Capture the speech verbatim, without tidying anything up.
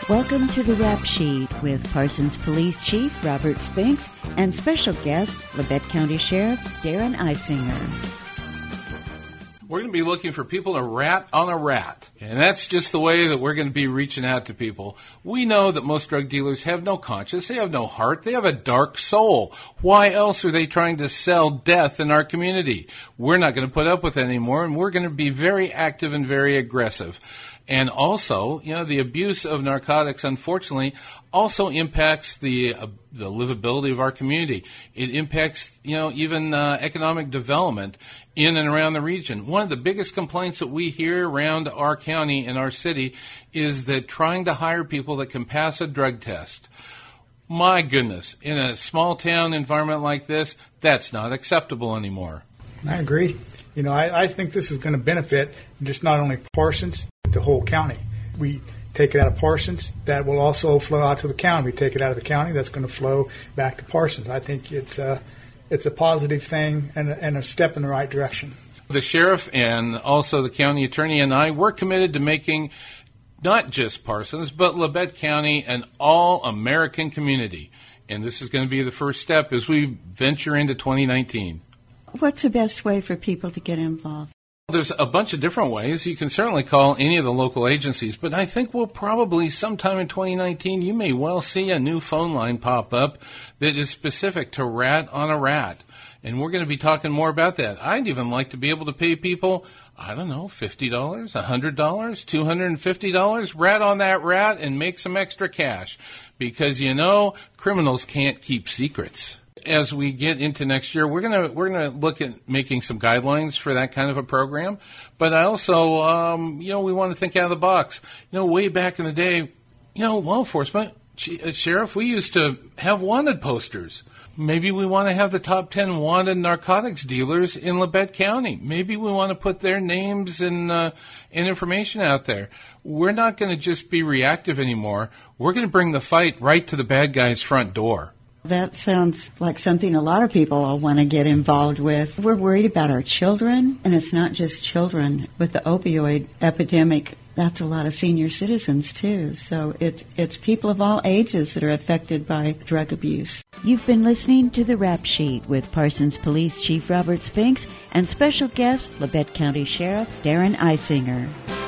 Welcome to the Rap Sheet with Parsons Police Chief Robert Spinks and special guest Labette County Sheriff Darren Isinger. We're going to be looking for people to rat on a rat. And that's just the way that we're going to be reaching out to people. We know that most drug dealers have no conscience. They have no heart. They have a dark soul. Why else are they trying to sell death in our community? We're not going to put up with it anymore, and we're going to be very active and very aggressive. And also, you know, the abuse of narcotics, unfortunately, also impacts the uh, the livability of our community. It impacts, you know, even uh, economic development in and around the region. One of the biggest complaints that we hear around our county and our city is that trying to hire people that can pass a drug test. My goodness, in a small town environment like this, that's not acceptable anymore. I agree. You know, I, I think this is going to benefit just not only Parsons, but the whole county. We take it out of Parsons, that will also flow out to the county. We take it out of the county, that's going to flow back to Parsons. I think it's a, it's a positive thing and a, and a step in the right direction. The sheriff and also the county attorney and I, we're committed to making not just Parsons, but Labette County an all-American community. And this is going to be the first step as we venture into twenty nineteen. What's the best way for people to get involved? There's a bunch of different ways. You can certainly call any of the local agencies, but I think we'll probably sometime in twenty nineteen, you may well see a new phone line pop up that is specific to rat on a rat. And we're going to be talking more about that. I'd even like to be able to pay people, I don't know, fifty dollars, one hundred dollars, two hundred fifty dollars, rat on that rat and make some extra cash. Because, you know, criminals can't keep secrets. As we get into next year, we're gonna we're gonna look at making some guidelines for that kind of a program. But I also, um, you know, we want to think out of the box. You know, way back in the day, you know, law enforcement, sheriff, we used to have wanted posters. Maybe we want to have the top ten wanted narcotics dealers in Labette County. Maybe we want to put their names and uh, and information out there. We're not going to just be reactive anymore. We're going to bring the fight right to the bad guy's front door. That sounds like something a lot of people will want to get involved with. We're worried about our children, and it's not just children. With the opioid epidemic, that's a lot of senior citizens, too. So it's it's people of all ages that are affected by drug abuse. You've been listening to The Rap Sheet with Parsons Police Chief Robert Spinks and special guest Labette County Sheriff Darren Isinger.